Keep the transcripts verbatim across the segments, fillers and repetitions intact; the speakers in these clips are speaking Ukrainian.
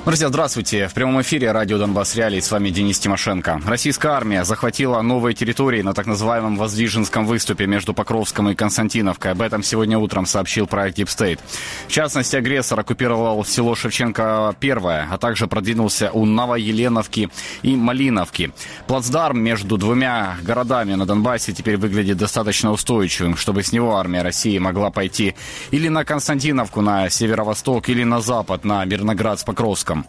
Друзья, здравствуйте. В прямом эфире радио «Донбасс Реалии». С вами Денис Тимошенко. Российская армия захватила новые территории на так называемом Воздвиженском выступе между Покровском и Константиновкой. Об этом сегодня утром сообщил проект Deep State. В частности, агрессор оккупировал село Шевченко-Первое, а также продвинулся у Новоеленовки и Малиновки. Плацдарм между двумя городами на Донбассе теперь выглядит достаточно устойчивым, чтобы с него армия России могла пойти или на Константиновку на северо-восток, или на запад, на Мирноград с Покровском.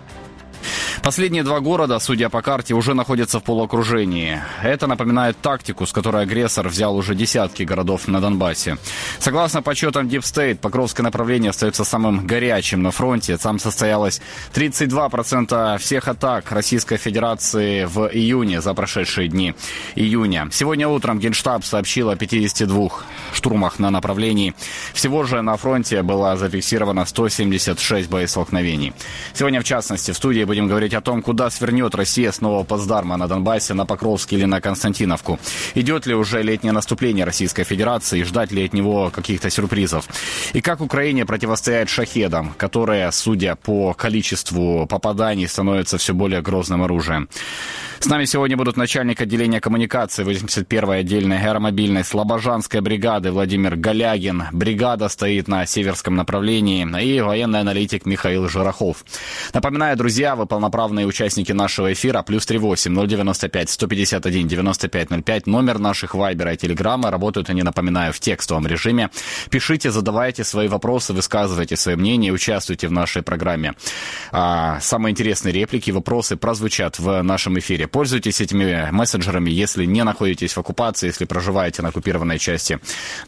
Последние два города, судя по карте, уже находятся в полуокружении. Это напоминает тактику, с которой агрессор взял уже десятки городов на Донбассе. Согласно подсчетам Deep State, Покровское направление остается самым горячим на фронте. Там состоялось тридцать два процента всех атак Российской Федерации в июне, за прошедшие дни июня. Сегодня утром Генштаб сообщил о пятидесяти двух штурмах на направлении. Всего же на фронте было зафиксировано сто семьдесят шесть боестолкновений. Сегодня, в частности, в студии будем говорить о том, куда свернет Россия с нового плацдарма на Донбассе, на Покровск или на Константиновку. Идет ли уже летнее наступление Российской Федерации, ждать ли от него каких-то сюрпризов? И как Украине противостоять шахедам, которые, судя по количеству попаданий, становятся все более грозным оружием? С нами сегодня будут начальник отделения коммуникации восемьдесят первой отдельной аэромобильной Слобожанской бригады Владимир Галягин. Бригада стоит на северском направлении. И военный аналитик Михаил Жирохов. Напоминаю, друзья, вы полноправные участники нашего эфира. Плюс три восемь ноль девяносто пять сто пятьдесят один девяносто пять ноль пять. Номер наших вайбера и телеграмма. Работают они, напоминаю, в текстовом режиме. Пишите, задавайте свои вопросы, высказывайте свои мнения, участвуйте в нашей программе. А, самые интересные реплики, вопросы прозвучат в нашем эфире. Пользуйтесь этими мессенджерами, если не находитесь в оккупации, если проживаете на оккупированной части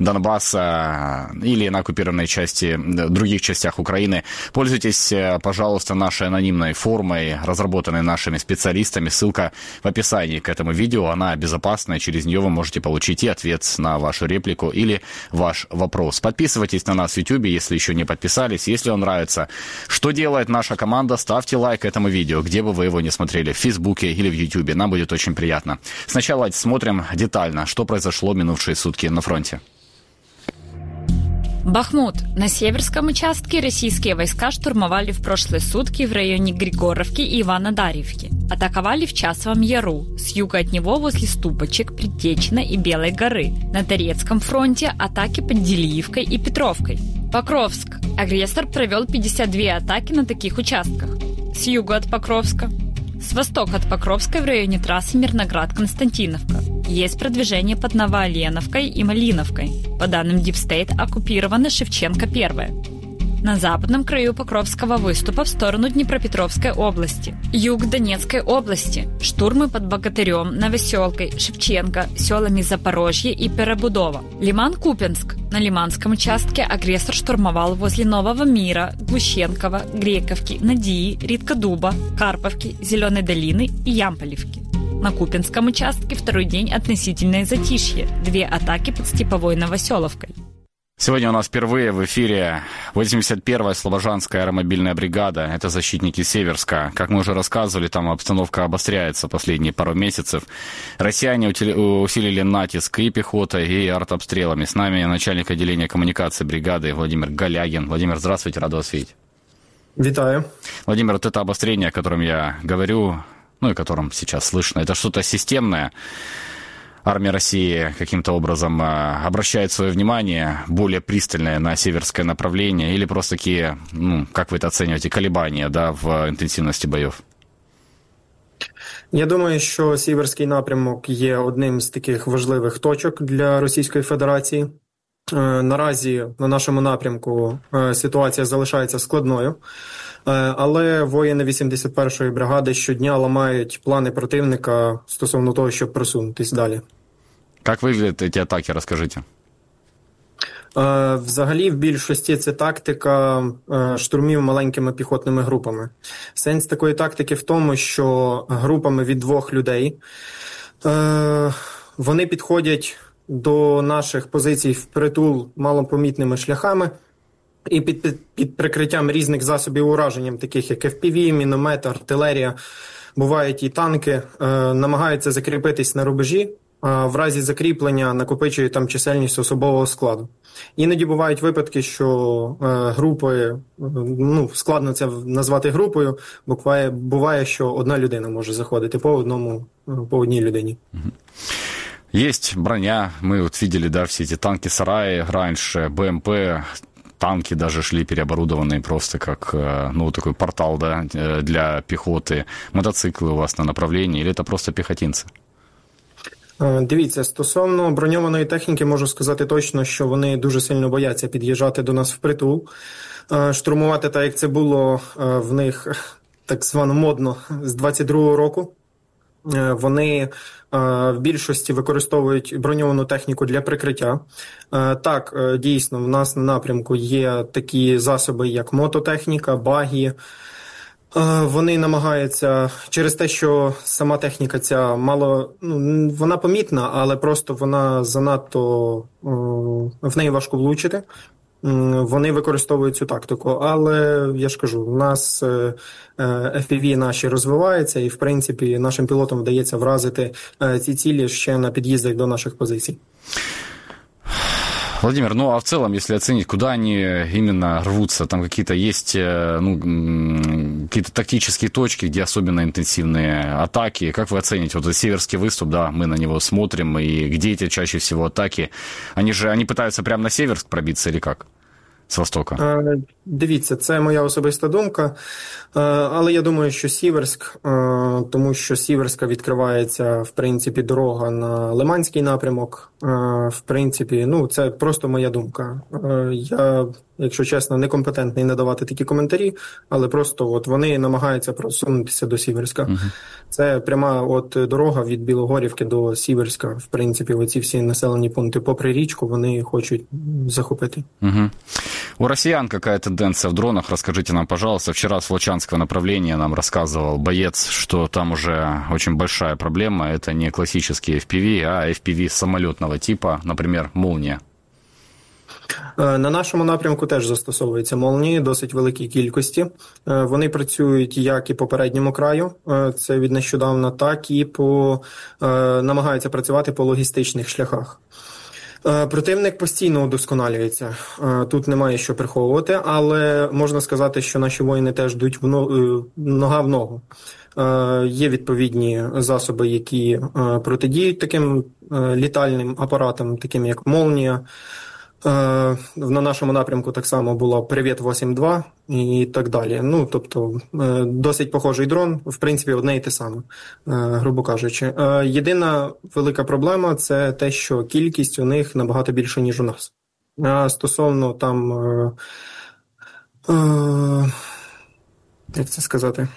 Донбасса или на оккупированной части, других частях Украины. Пользуйтесь, пожалуйста, нашей анонимной формой, разработанной нашими специалистами. Ссылка в описании к этому видео. Она безопасная. Через нее вы можете получить и ответ на вашу реплику или ваш вопрос. Подписывайтесь на нас в YouTube, если еще не подписались. Если вам нравится, что делает наша команда, ставьте лайк этому видео, где бы вы его не смотрели, в Фейсбуке или в YouTube. Нам будет очень приятно. Сначала смотрим детально, что произошло минувшие сутки на фронте. Бахмут. На северском участке российские войска штурмовали в прошлые сутки в районе Григоровки и Иванодарьевки. Атаковали в Часовом Яру, с юга от него возле Ступочек, Предтечина и Белой горы. На Торецком фронте атаки под Делиевкой и Петровкой. Покровск. Агрессор провел пятьдесят две атаки на таких участках. С юга от Покровска. С востока от Покровска в районе трассы Мирноград-Константиновка. Есть продвижение под Новоеленовкой и Малиновкой. По данным Deep State, оккупировано Шевченко-Первое. На западном краю Покровского выступа в сторону Днепропетровской области. Юг Донецкой области. Штурмы под Богатырем, Новоселкой, Шевченко, селами Запорожье и Перебудова. Лиман-Купенск. На Лиманском участке агрессор штурмовал возле Нового Мира, Глущенкова, Грековки, Надии, Риткодуба, Карповки, Зеленой долины и Ямполевки. На Купенском участке второй день относительное затишье. Две атаки под Степовой Новоселовкой. Сегодня у нас впервые в эфире восемьдесят первая Слобожанская аэромобильная бригада. Это защитники Северска. Как мы уже рассказывали, там обстановка обостряется последние пару месяцев. Россияне усилили натиск и пехотой, и артобстрелами. С нами начальник отделения коммуникации бригады Владимир Галягин. Владимир, здравствуйте, рад вас видеть. Витаю. Владимир, вот это обострение, о котором я говорю, ну и о котором сейчас слышно, это что-то системное? Армия России каким-то образом обращает свое внимание более пристальное на северское направление или просто такие, ну, как вы это оцениваете, колебания, да, в інтенсивності бойов? Я думаю, що сіверський напрямок є одним з таких важливих точок для Російської Федерації. Наразі на нашому напрямку ситуація залишається складною, але воїни вісімдесят першої бригади щодня ламають плани противника стосовно того, щоб просунутись далі. Як виглядають ці атаки, розкажіть? Взагалі, в більшості це тактика штурмів маленькими піхотними групами. Сенс такої тактики в тому, що групами від двох людей вони підходять до наших позицій впритул малопомітними шляхами і під, під, під прикриттям різних засобів ураження, таких як еф пі ві, міномет, артилерія, бувають і танки, намагаються закріпитись на рубежі в разі закріплення накопичують там чисельність особового складу. Іноді бувають випадки, що групи, ну, складно це назвати групою, буває, буває, що одна людина може заходити по одному, по одній людині. Есть броня, мы вот видели, да, все эти танки-сараи раньше, БМП, танки даже шли переоборудованные просто как, ну, такой портал, да, для пехоты. Мотоциклы у вас на направлении, или это просто пехотинцы? Дивіться, стосовно броньованої техніки можу сказати точно, що вони дуже сильно бояться під'їжджати до нас впритул, штурмувати так, як це було в них так звано модно з двадцять другого року. Вони в більшості використовують броньовану техніку для прикриття. Так, дійсно, в нас на напрямку є такі засоби, як мототехніка, багі. Вони намагаються, через те, що сама техніка ця мало, ну, вона помітна, але просто вона занадто, в неї важко влучити. Вони використовують цю тактику, але, я ж кажу, у нас еф пі ві наші розвиваються і, в принципі, нашим пілотам вдається вразити ці цілі ще на під'їздах до наших позицій. Владимир, ну а в целом, если оценить, куда они именно рвутся, там какие-то есть, ну, какие-то тактические точки, где особенно интенсивные атаки, как вы оцените, вот северский выступ, да, мы на него смотрим, и где эти чаще всего атаки, они же, они пытаются прямо на Северск пробиться или как? З востока? Дивіться, це моя особиста думка, але я думаю, що Сіверськ, тому що з Сіверська відкривається, в принципі, дорога на Лиманський напрямок, в принципі, ну, це просто моя думка. Я, якщо чесно, некомпетентний надавати такі коментарі, але просто от вони намагаються просунутися до Сіверська. Угу. Це пряма от дорога від Білогорівки до Сіверська, в принципі, оці всі населені пункти попри річку вони хочуть захопити. Угу. У россиян какая тенденция в дронах? Расскажите нам, пожалуйста. Вчера с Волчанского направления нам рассказывал боец, что там уже очень большая проблема. Это не классические эф пи ви, а эф пи ви самолетного типа, например, «Молния». На нашому напрямку теж застосовуються «Молнії» досить великій кількості. Вони працюють як і по передньому краю, це від нещодавна, так і по, намагаються працювати по логістичних шляхах. Противник постійно удосконалюється, тут немає що приховувати, але можна сказати, що наші воїни теж йдуть нога в ногу. Є відповідні засоби, які протидіють таким літальним апаратам, таким як «Молнія». На нашому напрямку так само було «Привіт вісім два» і так далі. Ну, тобто, досить похожий дрон, в принципі, одне і те саме, грубо кажучи. Єдина велика проблема – це те, що кількість у них набагато більша, ніж у нас. А стосовно там, як це сказати,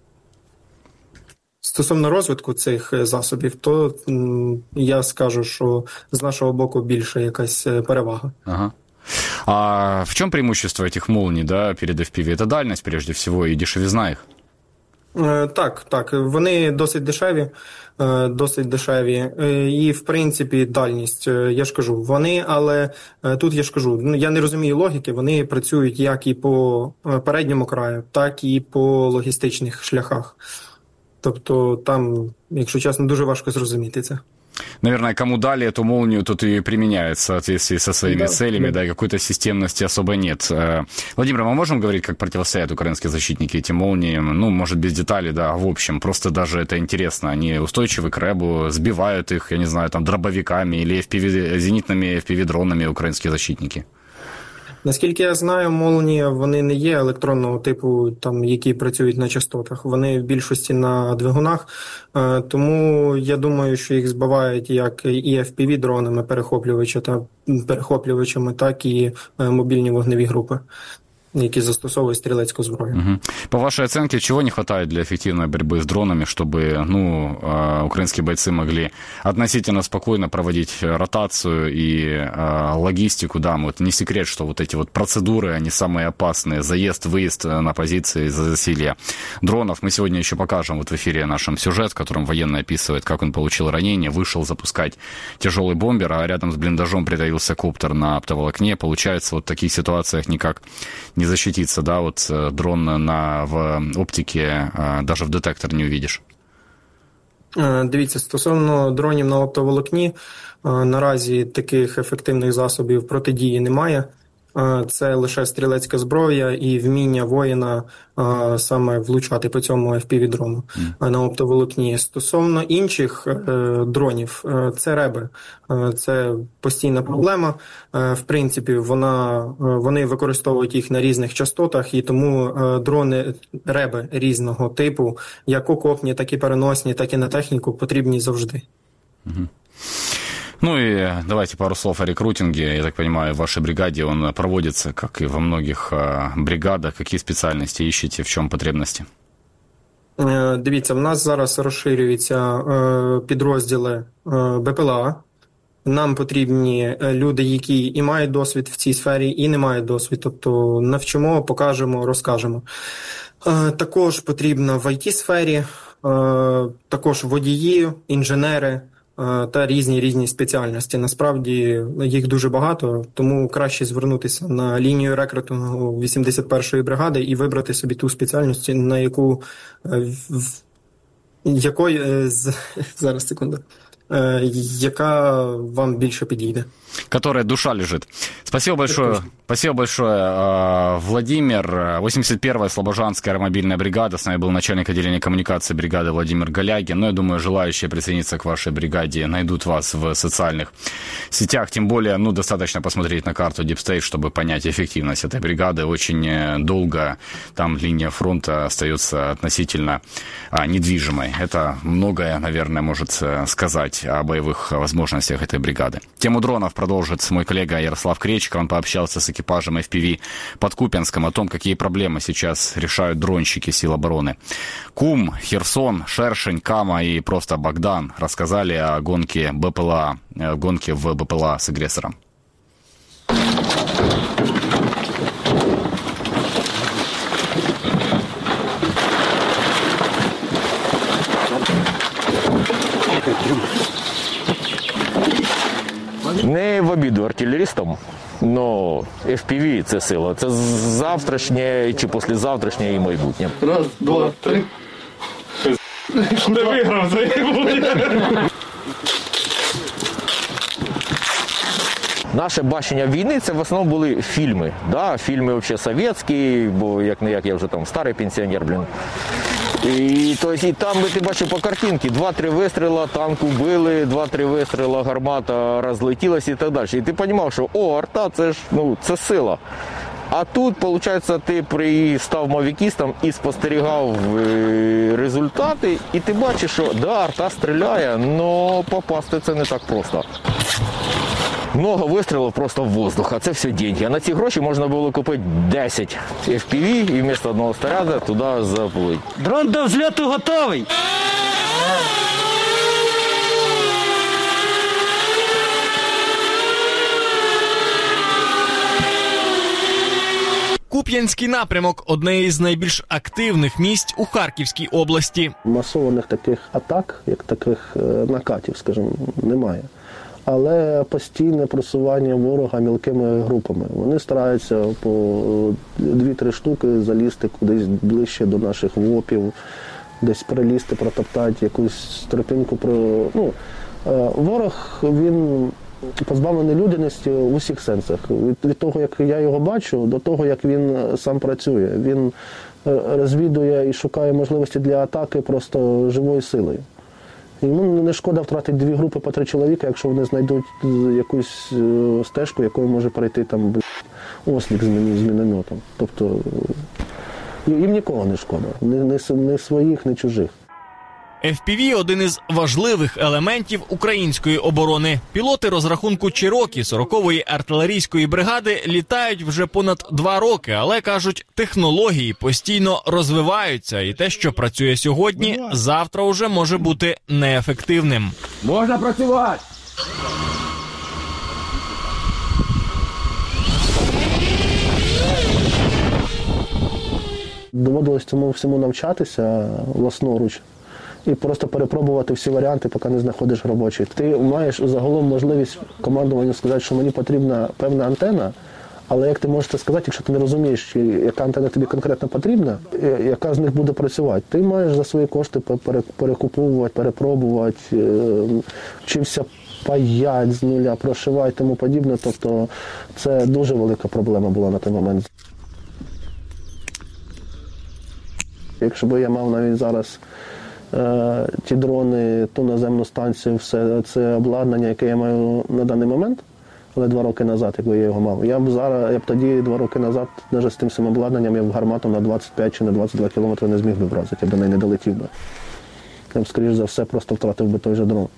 стосовно розвитку цих засобів, то я скажу, що з нашого боку більше якась перевага. Ага. А в чем преимущество этих «Молний», да, перед эф пи ви? Это дальность, прежде всего, и дешевизна их? Так, так. Вони досить дешеві, досить дешеві. І, в принципі, дальність, я ж кажу, вони, але тут я ж кажу, ну, я не розумію логіки, вони працюють як і по передньому краю, так і по логістичних шляхах. Тобто там, якщо чесно, дуже важко зрозуміти це. Наверное, кому дали эту «Молнию», тот и применяет в соответствии со своими да, целями, да, да, и какой-то системности особо нет. Владимир, мы можем говорить, как противостоят украинские защитники этим «Молниям»? Ну, может, без деталей, да, в общем, просто даже это интересно. Они устойчивы к рэбу, сбивают их, я не знаю, там, дробовиками или эф пи ви, зенитными эф пи ви-дронами украинские защитники? Наскільки я знаю, «Молнії» вони не є електронного типу, там, які працюють на частотах. Вони в більшості на двигунах, тому я думаю, що їх збивають як і еф пі ві-дронами, перехоплювачами, так і мобільні вогневі групи, які застосовують стрілецьку зброю. Угу. По вашей оценке, чего не хватает для эффективной борьбы с дронами, чтобы, ну, украинские бойцы могли относительно спокойно проводить ротацию и логистику? Да, вот не секрет, что вот эти вот процедуры, они самые опасные. Заезд, выезд на позиции, засилье дронов. Мы сегодня еще покажем вот в эфире нашем сюжет, в котором военный описывает, как он получил ранение, вышел запускать тяжелый бомбер, а рядом с блиндажом притаился коптер на оптоволокне. Получается, вот в таких ситуациях никак не защититься, да, вот дрон на, в оптике даже в детектор не увидишь. Дивіться, стосовно дронів на оптоволокні, наразі таких ефективних засобів протидії немає. Це лише стрілецька зброя і вміння воїна саме влучати по цьому еф пі ві-дрону mm. на оптоволокні. Стосовно інших дронів, це реби. Це постійна проблема. В принципі, вона, вони використовують їх на різних частотах, і тому дрони, реби різного типу, як окопні, так і переносні, так і на техніку, потрібні завжди. Mm-hmm. Ну и давайте пару слов о рекрутинге. Я так понимаю, в вашей бригаде он проводится, как и во многих бригадах. Какие специальности ищете, в чому потребності? Дивіться, в нас зараз розширюються підрозділи бе пе ел а. Нам потрібні люди, які і мають досвід в цій сфері, і не мають досвід. Тобто навчимо, покажемо, розкажемо. Також потрібно в ай ті-сфері, також водії, інженери та різні-різні спеціальності. Насправді їх дуже багато, тому краще звернутися на лінію рекрутингу вісімдесят першої бригади і вибрати собі ту спеціальність, на яку, якої, зараз, секунду, яка вам більше підійде. Которая душа лежит. Спасибо большое. Спасибо большое, Владимир. восемьдесят первая Слобожанская аэромобильная бригада. С нами был начальник отделения коммуникации бригады Владимир Голягин. Но я думаю, желающие присоединиться к вашей бригаде найдут вас в социальных сетях. Тем более, ну, достаточно посмотреть на карту Deep State, чтобы понять эффективность этой бригады. Очень долго там линия фронта остается относительно а, недвижимой. Это многое, наверное, может сказать о боевых возможностях этой бригады. Тему дронов продолжит мой коллега Ярослав Кречко. Он пообщался с экипажем эф пи ви под Купянском о том, какие проблемы сейчас решают дронщики сил обороны. Кум, Херсон, Шершень, Кама и просто Богдан рассказали о гонке бэ пэ эл а, гонке в бэ пэ эл а с агрессором. Не в обіду артилерістам, але еф пі ві – це сила. Це завтрашнє чи післязавтрашнє і майбутнє. Раз, два, три. Ти виграв, заїбав. Наше бачення війни – це в основному були фільми. Да? Фільми взагалі совєтські, бо як не як я вже там старий пенсіонер, блін. І, то, і там ти бачив по картинці, два-три вистріла, танк убили, два-три вистріла, гармата розлетілась і так далі. І ти розумів, що о, арта, це ж, ну, це сила. А тут, виходить, ти став мавікістом і спостерігав результати, і ти бачиш, що да, арта стріляє, але попасти це не так просто. Много вистрілів просто в воздух, а це все деньги. А на ці гроші можна було купити десять еф пі ві і вмісто одного снаряду туди заплить. Дрон до взльоту готовий! Куп'янський напрямок – одне із найбільш активних місць у Харківській області. Масованих таких атак, як таких накатів, скажімо, немає. Але постійне просування ворога мілкими групами. Вони стараються по дві-три штуки залізти кудись ближче до наших вопів, десь прилізти, протоптати якусь тропинку. Про... Ну, ворог, він позбавлений людяності в усіх сенсах. Від, від того, як я його бачу, до того, як він сам працює. Він розвідує і шукає можливості для атаки просто живою силою. Йому не шкода втратити дві групи по три чоловіка, якщо вони знайдуть якусь стежку, якою може пройти там ослік з мінометом. Тобто їм нікого не шкода, ні своїх, ні чужих. еф пі ві – один із важливих елементів української оборони. Пілоти розрахунку «Чирокі» сорокової артилерійської бригади літають вже понад два роки, але, кажуть, технології постійно розвиваються, і те, що працює сьогодні, завтра уже може бути неефективним. Можна працювати! Доводилось цьому всьому навчатися власноруч. І просто перепробувати всі варіанти, поки не знаходиш робочий. Ти маєш загалом можливість командуванню сказати, що мені потрібна певна антена, Але як ти можеш це сказати, якщо ти не розумієш, яка антенна тобі конкретно потрібна, яка з них буде працювати, ти маєш за свої кошти перекуповувати, перепробувати, вчився паять з нуля, прошивати і тому подібне. Тобто це дуже велика проблема була на той момент. Якщо б я мав навіть зараз е, ті дрони, ту наземну станцію, все це обладнання, яке я маю на даний момент, але два роки назад, якби я його мав, я б зараз, я б тоді два роки назад, навіть з тим самим обладнанням, я б гармату на двадцять п'ять чи на двадцять два кілометри не зміг би вразити, я б до неї не долетів би. Я б, скоріш за все, просто втратив би той же дрон.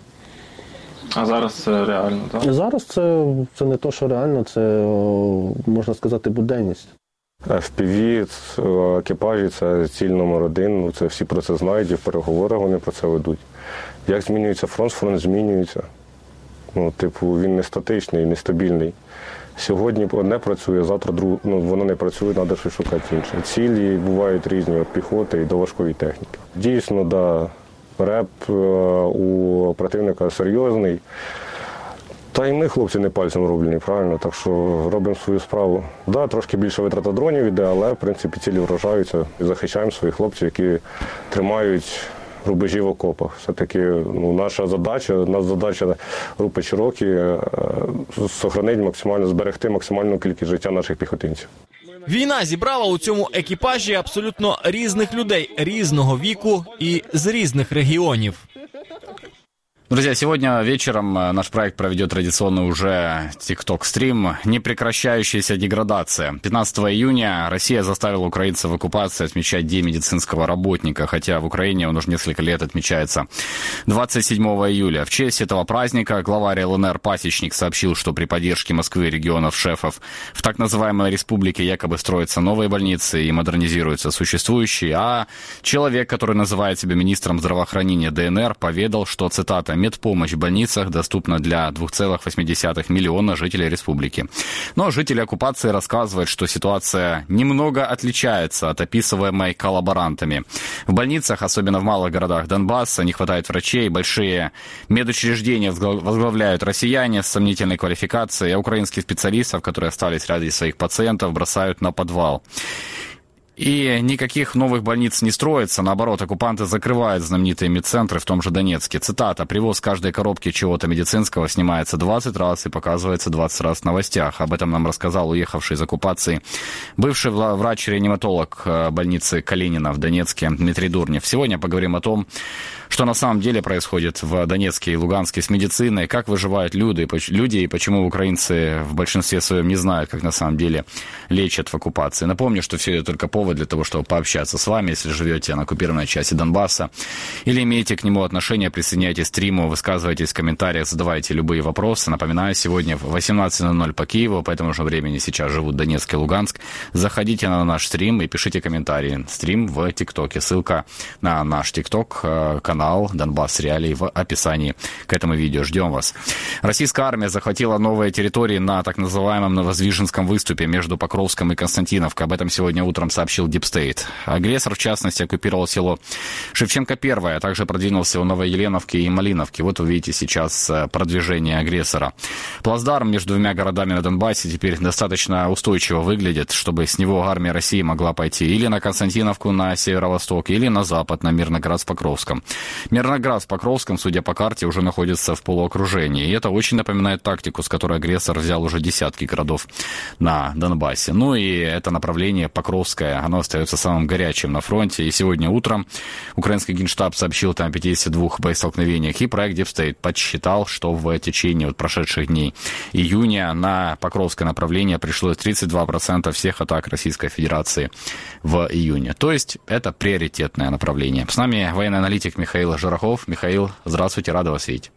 А зараз це реально, так? Зараз це, це не то, що реально, це, можна сказати, буденність. еф пі ві, екіпажі – це ціль номер один, ну, це всі про це знають, і в переговорах вони про це ведуть. Як змінюється фронт, фронт змінюється. Ну, типу, він не статичний, не стабільний. Сьогодні одне працює, завтра друге, ну, воно не працює, треба щось шукати інше. Цілі бувають різні, від піхоти і до важкої техніки. Дійсно, да, реп у противника серйозний. Та і ми, хлопці, не пальцем роблені, правильно? Так що робимо свою справу. Так, да, трошки більше витрата дронів йде, але, в принципі, цілі вражаються. І захищаємо своїх хлопців, які тримають рубежі в окопах. Все-таки ну, наша задача, наша задача групи Чирокі – зберегти максимально, зберегти максимальну кількість життя наших піхотинців. Війна зібрала у цьому екіпажі абсолютно різних людей, різного віку і з різних регіонів. Друзья, сегодня вечером наш проект проведет традиционный уже TikTok-стрим «Непрекращающаяся деградация». пятнадцатого июня Россия заставила украинцев в оккупации отмечать День медицинского работника, хотя в Украине он уже несколько лет отмечается двадцать седьмого июля. В честь этого праздника главарь эл эн эр Пасечник сообщил, что при поддержке Москвы и регионов-шефов в так называемой республике якобы строятся новые больницы и модернизируются существующие, а человек, который называет себя министром здравоохранения дэ эн эр, поведал, что, цитата, «медпомощь в больницах доступна для двух целых восьми десятых миллиона жителей республики». Но жители оккупации рассказывают, что ситуация немного отличается от описываемой коллаборантами. В больницах, особенно в малых городах Донбасса, не хватает врачей, большие медучреждения возглавляют россияне с сомнительной квалификацией, а украинских специалистов, которые остались ради своих пациентов, бросают на подвал. И никаких новых больниц не строится, наоборот, оккупанты закрывают знаменитые медцентры в том же Донецке. Цитата: «Привоз каждой коробки чего-то медицинского снимается двадцать раз и показывается двадцать раз в новостях». Об этом нам рассказал уехавший из оккупации бывший врач-реаниматолог больницы Калинина в Донецке Дмитрий Дурнев. Сегодня поговорим о том, что на самом деле происходит в Донецке и Луганске с медициной, как выживают люди, люди и почему украинцы в большинстве своем не знают, как на самом деле лечат в оккупации. Напомню, что все это только повод для того, чтобы пообщаться с вами, если живете на оккупированной части Донбасса или имеете к нему отношение, присоединяйтесь к стриму, высказывайтесь в комментариях, задавайте любые вопросы. Напоминаю, сегодня в восемнадцать ноль ноль по Киеву, по этому же времени сейчас живут Донецк и Луганск. Заходите на наш стрим и пишите комментарии. Стрим в ТикТоке. Ссылка на наш ТикТок, канал Донбасс Реалии в описании к этому видео. Ждем вас. Российская армия захватила новые территории на так называемом Новодвиженском выступе между Покровском и Константиновкой. Об этом сегодня утром сообщил Deep State. Агрессор, в частности, оккупировал село Шевченко-Первое, а также продвинулся у Новоеленовки и Малиновки. Вот вы видите сейчас продвижение агрессора. Плацдарм между двумя городами на Донбассе теперь достаточно устойчиво выглядит, чтобы с него армия России могла пойти или на Константиновку на северо-восток, или на запад, на Мирноград в Покровском. Мирноград в Покровском, судя по карте, уже находится в полуокружении. И это очень напоминает тактику, с которой агрессор взял уже десятки городов на Донбассе. Ну и это направление Покровское, оно остается самым горячим на фронте. И сегодня утром украинский генштаб сообщил там о пятидесяти двух боестолкновениях. И проект Deep State подсчитал, что в течение вот прошедших дней июня на Покровское направление пришлось тридцать два процента всех атак Российской Федерации в июне. То есть это приоритетное направление. С нами военный аналитик Михаил Жирохов. Михаил, здравствуйте, рада вас видеть.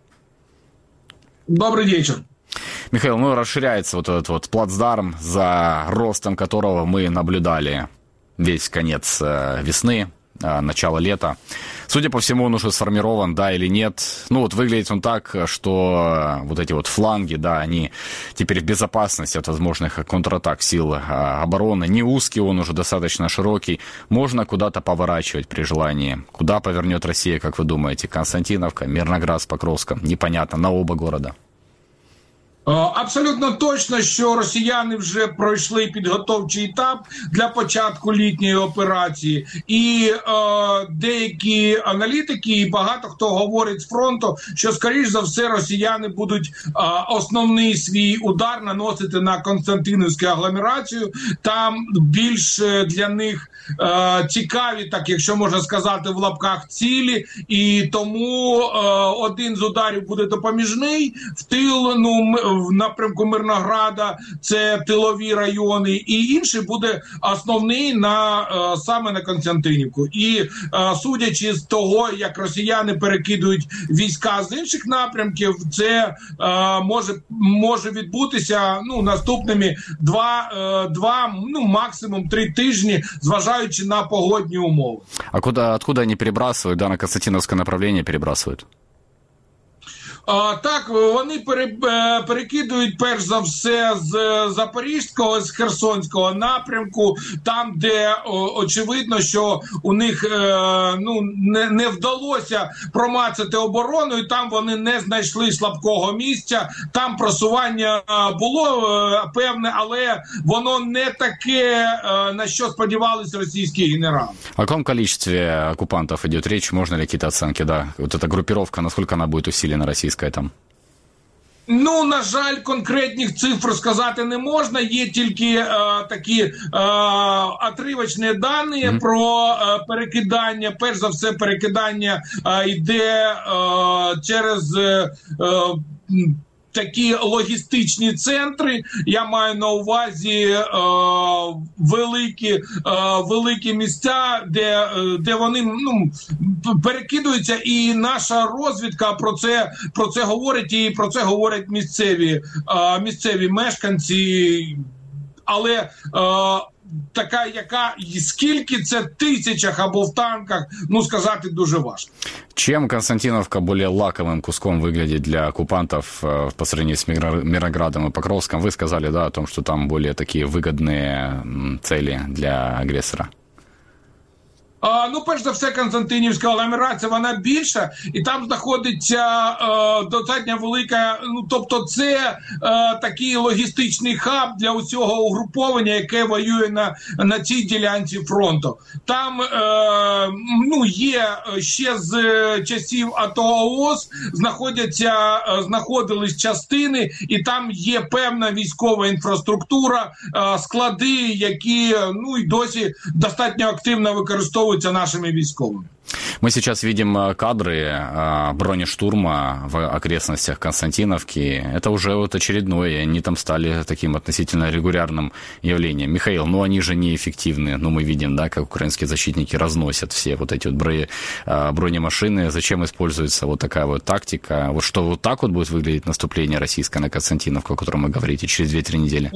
Добрый вечер. Михаил, ну расширяется вот этот вот плацдарм, за ростом которого мы наблюдали весь конец весны, начало лета. Судя по всему, он уже сформирован, да или нет. Ну вот выглядит он так, что вот эти вот фланги, да, они теперь в безопасности от возможных контратак сил обороны. Не узкий он уже, достаточно широкий. Можно куда-то поворачивать при желании. Куда повернет Россия, как вы думаете? Константиновка, Мирноград с Покровском? Непонятно, на оба города. Абсолютно точно, що росіяни вже пройшли підготовчий етап для початку літньої операції. І е, деякі аналітики і багато хто говорить з фронту, що, скоріш за все, росіяни будуть е, основний свій удар наносити на Константинівську агломерацію. Там більш для них е, цікаві, так якщо можна сказати, в лапках цілі. І тому е, один з ударів буде допоміжний в тил, ну, в напрямку Мирнограда, це тилові райони, і інший буде основний на саме на Константинівку. І судячи з того, як росіяни перекидують війська з інших напрямків, це може може відбутися ну наступними два, два ну максимум три тижні, зважаючи на погодні умови. А куда откуда они перебрасывают? Да, на Константиновское направление перебрасывают? А, так, вони пере, перекидують перш за все з Запорізького, з Херсонського напрямку, там, де о, очевидно, що у них е, ну, не, не вдалося промацати оборону, і там вони не знайшли слабкого місця. Там просування було е, певне, але воно не таке, е, на що сподівалися російські генерали. О каком количестве оккупантов идет речь? Можно ли какие-то оценки? Да, вот эта группировка, насколько она будет усилена, российская там? Ну, на жаль, конкретних цифр сказати не можна. Є тільки е, такі е, отривочні дані mm-hmm. про е, перекидання. Перш за все, перекидання е, йде е, через е, е, такі логістичні центри. Я маю на увазі е, великі, е, великі місця, де, де вони ну, перекидуються, і наша розвідка про це, про це говорить, і про це говорять місцеві, е, місцеві мешканці. Але е, така, яка, скільки це в тисячах або в танках, ну, сказати дуже важко. Чем Константиновка более лакомым куском выглядит для оккупантов э, по сравнению с Мирноградом и Покровском? Вы сказали, да, о том, что там более такие выгодные цели для агрессора. А, ну, перш за все, Константинівська агломерація, вона більша, і там знаходиться е, достатньо велика, ну, тобто це е, такий логістичний хаб для усього угруповання, яке воює на, на цій ділянці фронту. Там, е, ну, є ще з часів АТО-ООС, знаходяться, знаходились частини, і там є певна військова інфраструктура, е, склади, які, ну, і досі достатньо активно використовують нашими військовыми. Мы сейчас видим кадры бронештурма в окрестностях Константиновки. Это уже вот очередное, они там стали таким относительно регулярным явлением. Михаил, ну они же неэффективны. Ну мы видим, да, как украинские защитники разносят все вот эти вот бронемашины. Зачем используется вот такая вот тактика? Вот что вот так вот будет выглядеть наступление российское на Константиновку, о котором вы говорите, через две-три недели?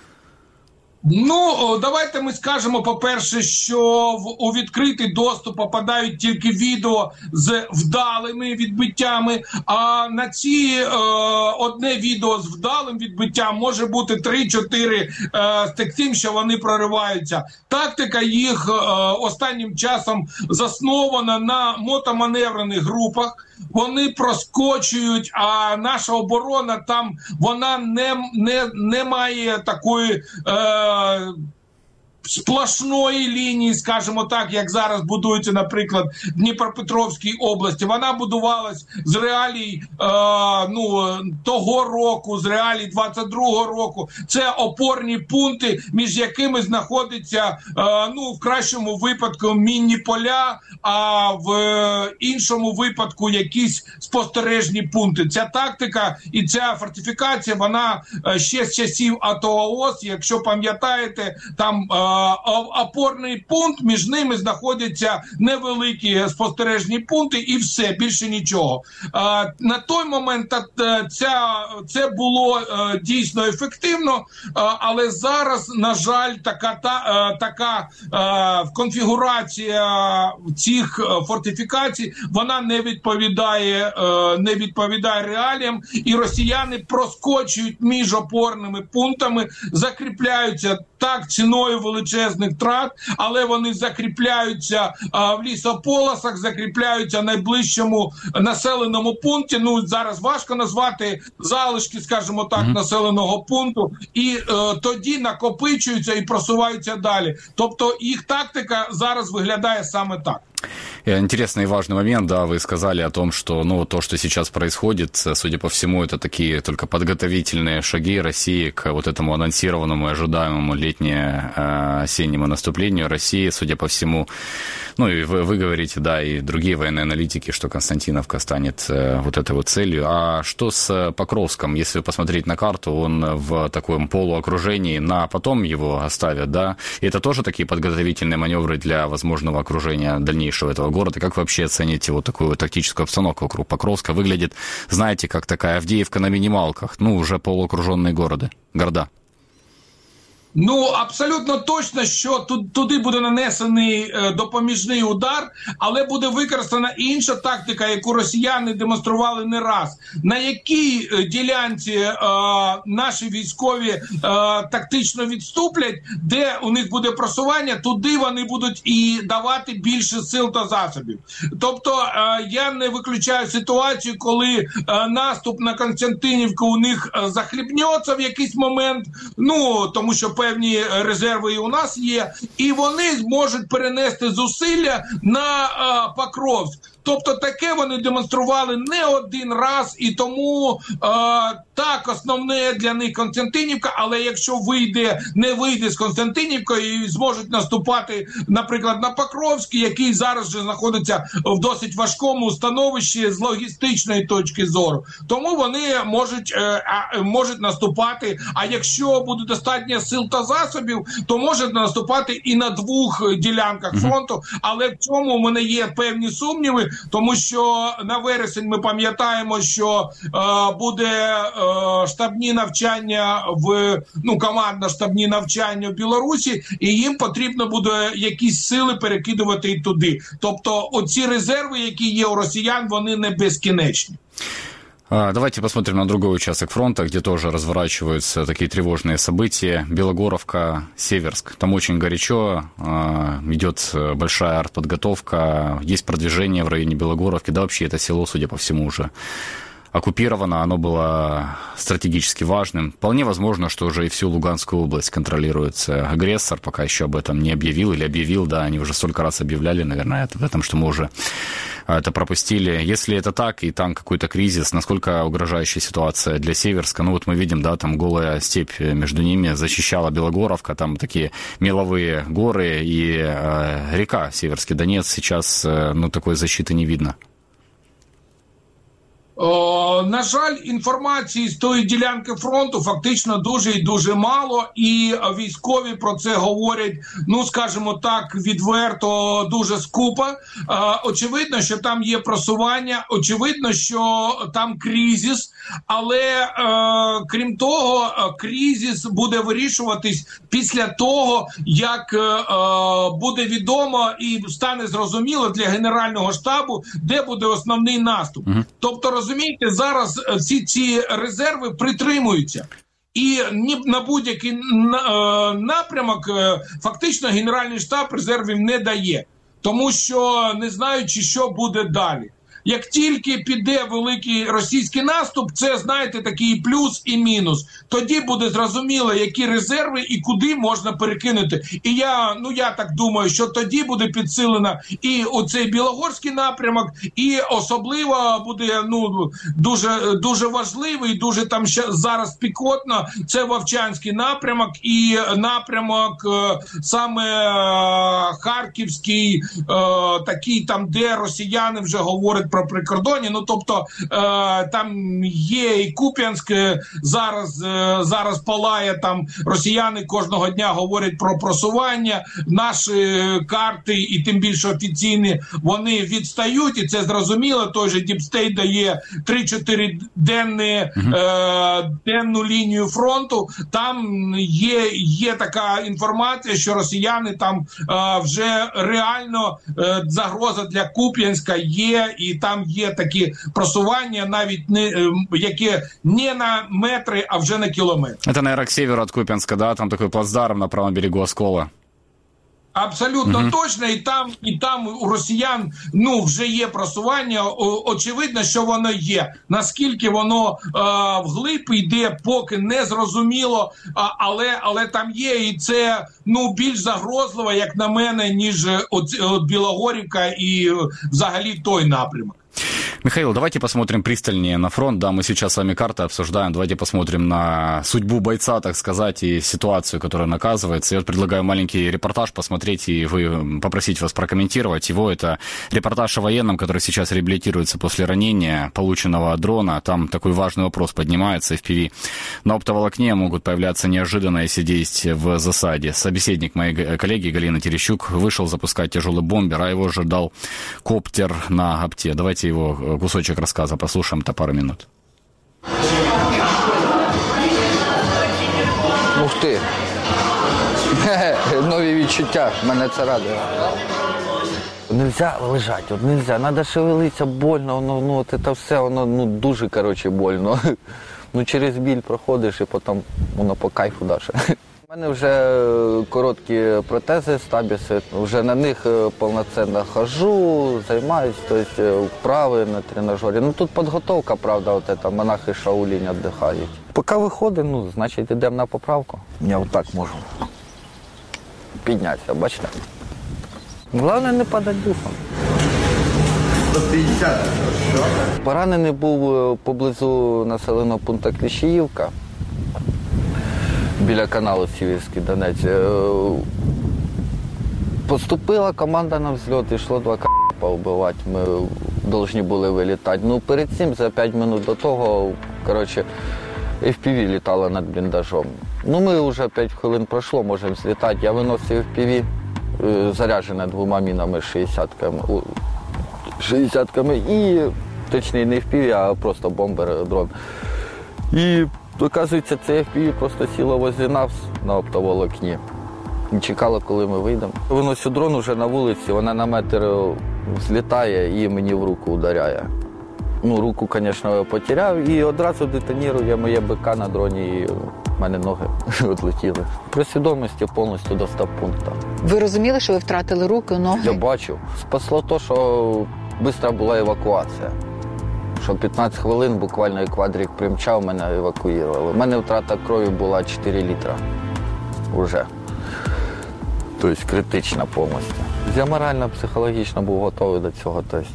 Ну, давайте ми скажемо, по-перше, що в, у відкритий доступ попадають тільки відео з вдалими відбиттями, а на ці е, одне відео з вдалим відбиттям може бути три-чотири е, з таким, що вони прориваються. Тактика їх е, останнім часом заснована на мотоманеврених групах. Вони проскочують, а наша оборона там, вона не, не, не має такої е, сплошної лінії, скажімо так, як зараз будується, наприклад, в Дніпропетровській області. Вона будувалась з реалій е, ну, того року, з реалій двадцять другого року. Це опорні пункти, між якими знаходиться, е, ну, в кращому випадку мінні поля, а в іншому випадку якісь спостережні пункти. Ця тактика і ця фортифікація, вона ще з часів АТО-ООС, якщо пам'ятаєте, там е, опорний пункт, між ними знаходяться невеликі спостережні пункти і все, більше нічого. На той момент ця, це було дійсно ефективно, але зараз, на жаль, така, та, така конфігурація цих фортифікацій, вона не відповідає, не відповідає реаліям, і росіяни проскочують між опорними пунктами, закріпляються так ціною величезної величезних втрат, але вони закріпляються а, в лісополосах, закріпляються в найближчому населеному пункті. Ну, зараз важко назвати залишки, скажімо так, mm-hmm. населеного пункту, і е, тоді накопичуються і просуваються далі. Тобто їх тактика зараз виглядає саме так. Интересный и важный момент, да, вы сказали о том, что, ну, то, что сейчас происходит, судя по всему, это такие только подготовительные шаги России к вот этому анонсированному и ожидаемому летне-осеннему наступлению России, судя по всему. Ну, и вы, вы говорите, да, и другие военные аналитики, что Константиновка станет вот этой вот целью. А что с Покровском? Если посмотреть на карту, он в таком полуокружении, на потом его оставят, да? И это тоже такие подготовительные маневры для возможного окружения дальнейшего этого города. Как вы вообще оцените вот такую вот тактическую обстановку вокруг Покровска? Выглядит, знаете, как такая Авдеевка на минималках, ну, уже полуокруженные города, города. Ну, абсолютно точно, що тут, туди буде нанесений е, допоміжний удар, але буде використана інша тактика, яку росіяни демонстрували не раз. На якій е, ділянці е, наші військові е, тактично відступлять, де у них буде просування, туди вони будуть і давати більше сил та засобів. Тобто е, я не виключаю ситуацію, коли е, наступ на Константинівку у них е, захлібнеться в якийсь момент, ну, тому що певні резерви і у нас є, і вони зможуть перенести зусилля на е, Покровськ. Тобто таке вони демонстрували не один раз, і тому е, так, основне для них Константинівка, але якщо вийде, не вийде з Константинівкою і зможуть наступати, наприклад, на Покровський, який зараз вже знаходиться в досить важкому становищі з логістичної точки зору, тому вони можуть, е, а, можуть наступати, а якщо буде достатньо сил та засобів, то можуть наступати і на двох ділянках фронту, але в цьому у мене є певні сумніви, тому що на вересень ми пам'ятаємо, що е, буде е, штабні навчання в ну командно-штабні навчання в Білорусі, і їм потрібно буде якісь сили перекидувати і туди. Тобто, оці резерви, які є у росіян, вони не безкінечні. Давайте посмотрим на другой участок фронта, где тоже разворачиваются такие тревожные события. Белогоровка, Северск. Там очень горячо, идет большая артподготовка, есть продвижение в районе Белогоровки. Да, вообще это село, судя по всему, уже оккупировано, оно было стратегически важным. Вполне возможно, что уже и всю Луганскую область контролирует агрессор, пока еще об этом не объявил или объявил, да, они уже столько раз объявляли, наверное, об этом, что мы уже это пропустили. Если это так, и там какой-то кризис, насколько угрожающая ситуация для Северска? Ну вот мы видим, да, там голая степь между ними, защищала Белогоровка, там такие меловые горы, и э, река Северский Донец сейчас, э, ну, такой защиты не видно. О, на жаль, інформації з тої ділянки фронту фактично дуже і дуже мало, і військові про це говорять, ну, скажімо так, відверто, дуже скупо. Е, очевидно, що там є просування, очевидно, що там кризис, але, е, крім того, кризис буде вирішуватись після того, як е, буде відомо і стане зрозуміло для Генерального штабу, де буде основний наступ. Mm-hmm. Тобто, розумієте, зараз всі ці резерви притримуються. І на будь-який напрямок фактично Генеральний штаб резервів не дає. Тому що не знаючи, що буде далі. Як тільки піде великий російський наступ, це, знаєте, такий плюс і мінус. Тоді буде зрозуміло, які резерви і куди можна перекинути. І я, ну, я так думаю, що тоді буде підсилено і оцей Білогорський напрямок, і особливо буде, ну, дуже, дуже важливий, дуже там ще зараз пікотно, це Вовчанський напрямок і напрямок саме Харківський, такий там, де росіяни вже говорять про прикордонні, ну, тобто е, там є і Куп'янськ, зараз, е, зараз палає, там росіяни кожного дня говорять про просування, наші карти, і тим більше офіційні, вони відстають, і це зрозуміло, той же Діпстейт дає три-чотири денні, е, денну лінію фронту, там є, є така інформація, що росіяни там е, вже реально е, загроза для Куп'янська є, і там є такі просування, навіть не, які не на метри, а вже на кілометри. Это, наверное, к северу от Куп'янска, да? Там такой плацдарм на правом берегу Оскола. Абсолютно угу. точно, і там, і там у росіян, ну, вже є просування, о, очевидно, що воно є. Наскільки воно е, вглиб йде, поки не зрозуміло, а, але, але там є, і це, ну, більш загрозливо, як на мене, ніж от, от Білогорівка і взагалі той напрямок. Михаил, давайте посмотрим пристальнее на фронт. Да, мы сейчас с вами карты обсуждаем. Давайте посмотрим на судьбу бойца, так сказать, и ситуацию, которая наказывается. Я предлагаю маленький репортаж посмотреть и вы, попросить вас прокомментировать его. Это репортаж о военном, который сейчас реабилитируется после ранения, полученного от дрона. Там такой важный вопрос поднимается. эф пи ви на оптоволокне могут появляться неожиданно, если есть в засаде. Собеседник моей коллеги Галины Терещук вышел запускать тяжелый бомбер, а его ожидал коптер на опте. Давайте его кусочек рассказа послушаем, то пару минут. Ух ти. Нові відчуття, мене це радує. Нельзя лежати, от нельзя, треба шевелитися, больно, воно, ну, от це все, воно, ну, дуже, коротше, больно. Ну, через біль проходиш і потім воно по кайфу даше. У мене вже короткі протези, стабіси, вже на них повноцінно ходжу, займаюся, тобто вправи на тренажері. Ну тут підготовка, правда, от це, монахи Шаолінь віддихають. Поки виходить, ну, значить йдемо на поправку. Я отак можу піднятися, бачите? Головне не падати духом. сто п'ятдесят. Поранений був поблизу населеного пункту Кліщіївка. Біля каналу Сіверський Донець. Поступила команда на взльот, йшло два к***а вбивати, ми повинні були вилітати. Ну, перед цим, за п'ять хвилин до того, коротше, еф пі ві літала над бліндажом. Ну, ми вже п'ять хвилин пройшло, можемо злітати. Я виносив еф пі ві, заряджене двома мінами шістдесятками, шістдесятками і, точніше, не еф пі ві, а просто бомбер-дрон. І оказується, це еф пі ві просто сіло возле нас на оптоволокні. І чекала, коли ми вийдемо. Виносю дрон уже на вулиці, вона на метр злітає і мені в руку ударяє. Ну, руку, звісно, потеряв і одразу детонірує моє БК на дроні, і в мене ноги відлетіли. При свідомості повністю до стаб-пункту. Ви розуміли, що ви втратили руки, ноги? Я бачу. Спасло те, що швидка була евакуація. Що п'ятнадцять хвилин буквально і квадрик примчав, мене евакуювали. У мене втрата крові була чотири літра. Уже. Тобто критична повністю. Я морально, психологічно був готовий до цього. Тобто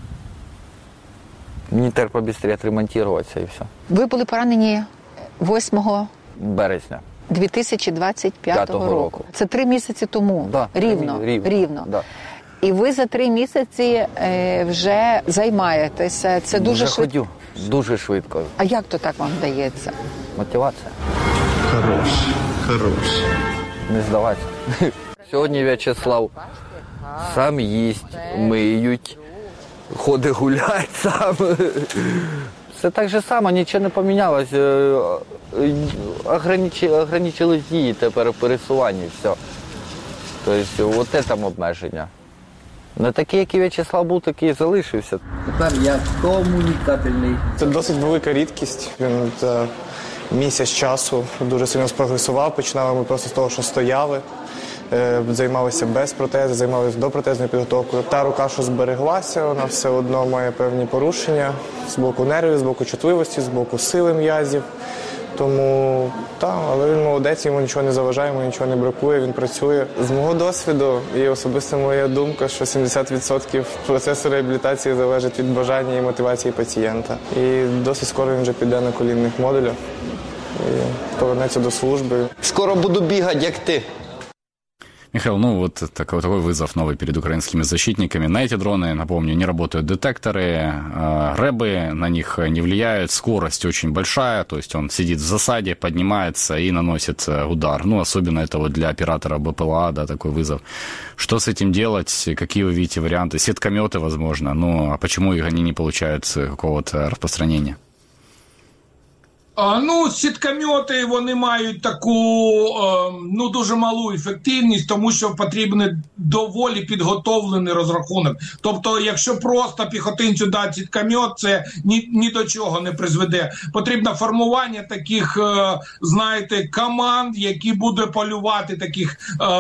мені треба швидше відремонтуватися і все. Ви були поранені восьмого березня дві тисячі двадцять п'ятого року. Це три місяці тому. Да, рівно. Рівно. рівно. Да. І ви за три місяці е, вже займаєтеся. Це дуже вже швидко. Ходю. Дуже швидко. А як то так вам вдається? Мотивація. Хорош, хорош. Не здаватися. Сьогодні В'ячеслав сам їсть, миють, ходить гуляти сам. Все так же само, нічого не помінялось. Ограничили, ограничили дії тепер пересування, все. Тобто, от це там обмеження. Не такий, як і В'ячеслав був, такий і залишився. Тепер я комунікабельний. Це досить велика рідкість. Він за місяць часу дуже сильно спрогресував. Починали ми просто з того, що стояли, займалися без протези, займалися допротезною підготовкою. Та рука, що збереглася, вона все одно має певні порушення з боку нервів, з боку чутливості, з боку сили м'язів. Тому, так, але він молодець, йому нічого не заважає, йому нічого не бракує, він працює. З мого досвіду і особисто моя думка, що сімдесят відсотків процесу реабілітації залежить від бажання і мотивації пацієнта. І досить скоро він вже піде на колінних модулях і повернеться до служби. Скоро буду бігати, як ти. Михаил, ну вот такой, такой вызов новый перед украинскими защитниками. На эти дроны, напомню, не работают детекторы, рэбы на них не влияют, скорость очень большая, то есть он сидит в засаде, поднимается и наносит удар. Ну, особенно это вот для оператора БПЛА, да, такой вызов. Что с этим делать? Какие вы видите варианты? Сеткометы, возможно, ну, а почему их они не получают какого-то распространения? Ну, сіткомети, вони мають таку, ну, дуже малу ефективність, тому що потрібен доволі підготовлений розрахунок. Тобто, якщо просто піхотинцю дати сіткомет, це ні, ні до чого не призведе. Потрібно формування таких, знаєте, команд, які будуть полювати таких,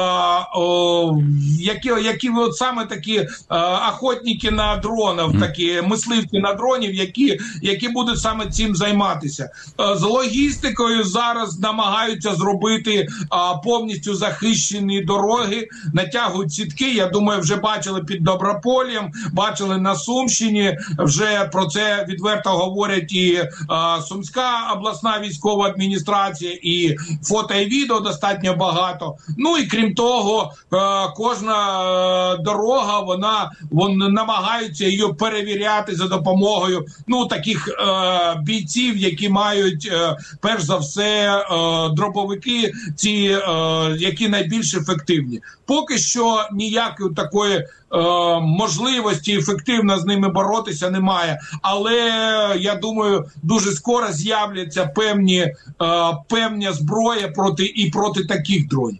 які, які от саме такі охотники на дронів, такі мисливці на дронів, які, які будуть саме цим займатися. З логістикою зараз намагаються зробити а, повністю захищені дороги, натягують сітки. Я думаю, вже бачили під Доброполем, бачили на Сумщині, вже про це відверто говорять і а, Сумська обласна військова адміністрація, і фото і відео достатньо багато. Ну і крім того, а, кожна а, дорога, вона, вона намагаються її перевіряти за допомогою, ну, таких а, бійців, які мають перш за все дробовики, ці, які найбільш ефективні. Поки що ніякої такої можливості ефективно з ними боротися немає. Але, я думаю, дуже скоро з'являться певні, певні зброї проти, і проти таких дронів.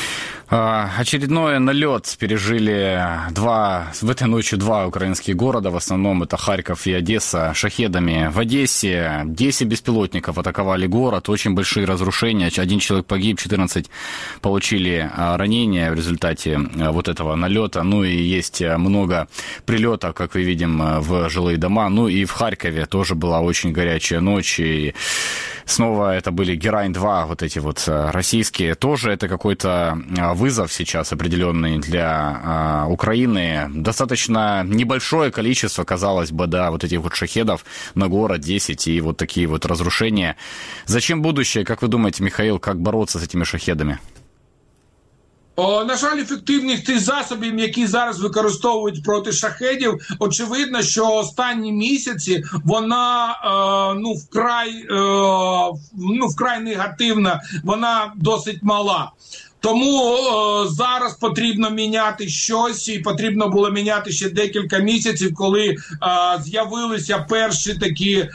Очередной налет пережили два, в этой ночи два украинских города, в основном это Харьков и Одесса, шахедами. В Одессе десять беспилотников атаковали город, очень большие разрушения, один человек погиб, четырнадцать получили ранения в результате вот этого налета. Ну и есть много прилетов, как вы видим, в жилые дома. Ну и в Харькове тоже была очень горячая ночь, и снова это были Герань-два, вот эти вот российские. Тоже это какой-то вызов сейчас определенный для а, Украины. Достаточно небольшое количество, казалось бы, да, вот этих вот шахедов на город, десять, и вот такие вот разрушения. Зачем будущее, как вы думаете, Михаил, как бороться с этими шахедами? О, на жаль, ефективність тих засобів, які зараз використовують проти шахедів, очевидно, що останні місяці вона е, ну, вкрай, е, ну, вкрай негативна, вона досить мала. Тому е, зараз потрібно міняти щось, і потрібно було міняти ще декілька місяців, коли е, з'явилися перші такі е,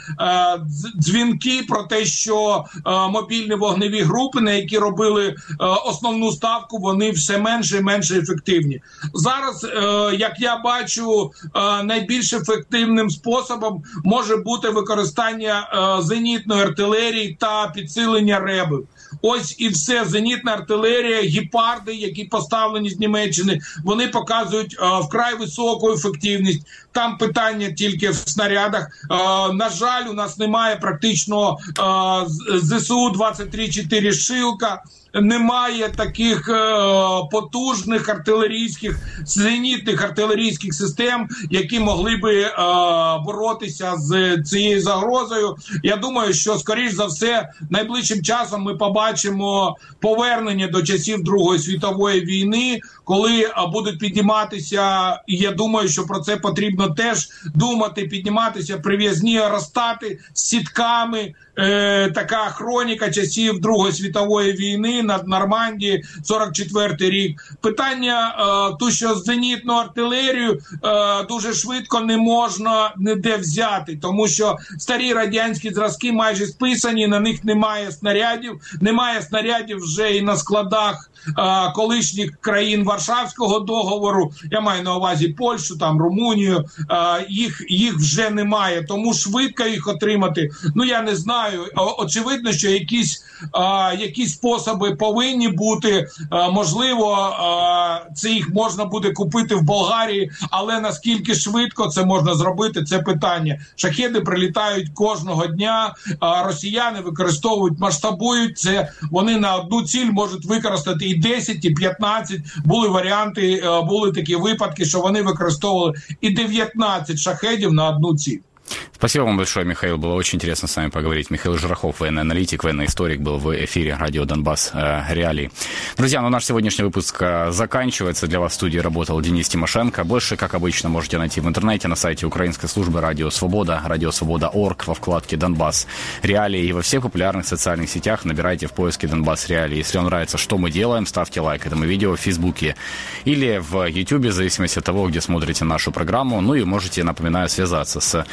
дзвінки про те, що е, мобільні вогневі групи, на які робили е, основну ставку, вони все менше і менше ефективні. Зараз, е, як я бачу, е, найбільш ефективним способом може бути використання е, зенітної артилерії та підсилення ребів. Ось і все. Зенітна артилерія, гепарди, які поставлені з Німеччини, вони показують а, вкрай високу ефективність. Там питання тільки в снарядах. А, на жаль, у нас немає практично а, ЗСУ двадцять три чотири «Шилка». Немає таких е, потужних артилерійських, зенітних артилерійських систем, які могли би е, боротися з цією загрозою. Я думаю, що, скоріш за все, найближчим часом ми побачимо повернення до часів Другої світової війни, коли е, будуть підніматися, і я думаю, що про це потрібно теж думати, підніматися прив'язні аеростати з сітками, е, така хроніка часів Другої світової війни, над Нормандії, сорок четвертий рік. Питання, е, то, що зенітну артилерію е, дуже швидко не можна ніде взяти, тому що старі радянські зразки майже списані, на них немає снарядів, немає снарядів вже і на складах е, колишніх країн Варшавського договору, я маю на увазі Польщу, там Румунію, е, їх, їх вже немає, тому швидко їх отримати, ну я не знаю, очевидно, що якісь, е, якісь способи повинні бути, можливо, це їх можна буде купити в Болгарії, але наскільки швидко це можна зробити, це питання. Шахеди прилітають кожного дня, росіяни використовують, масштабують це, вони на одну ціль можуть використати і десять, і п'ятнадцять, були варіанти, були такі випадки, що вони використовували і дев'ятнадцять шахедів на одну ціль. Спасибо вам большое, Михаил. Было очень интересно с вами поговорить. Михаил Жирохов, военный аналитик, военный историк, был в эфире радио «Донбасс. Реалии». Друзья, ну наш сегодняшний выпуск заканчивается. Для вас в студии работал Денис Тимошенко. Больше, как обычно, можете найти в интернете на сайте украинской службы «Радио Свобода», радио свобода точка орг, во вкладке «Донбасс. Реалии» и во всех популярных социальных сетях набирайте в поиске «Донбасс. Реалии». Если вам нравится, что мы делаем, ставьте лайк этому видео в Фейсбуке или в Ютубе, в зависимости от того, где смотрите нашу программу. Ну и можете, напоминаю, связаться с нашим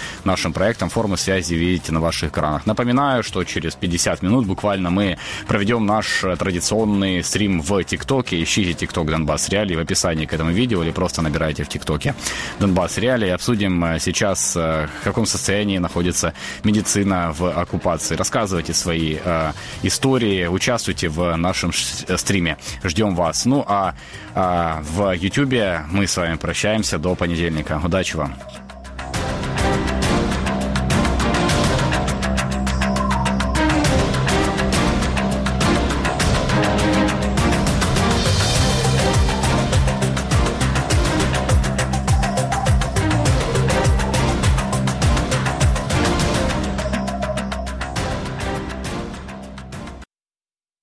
нашим проектом. Форму связи видите на ваших экранах. Напоминаю, что через пятьдесят минут буквально мы проведем наш традиционный стрим в ТикТоке. Ищите ТикТок Донбасс Реалии в описании к этому видео или просто набирайте в ТикТоке Донбасс Реалии. Обсудим сейчас, в каком состоянии находится медицина в оккупации. Рассказывайте свои э, истории, участвуйте в нашем стриме. Ждем вас. Ну а, а в Ютубе мы с вами прощаемся до понедельника. Удачи вам.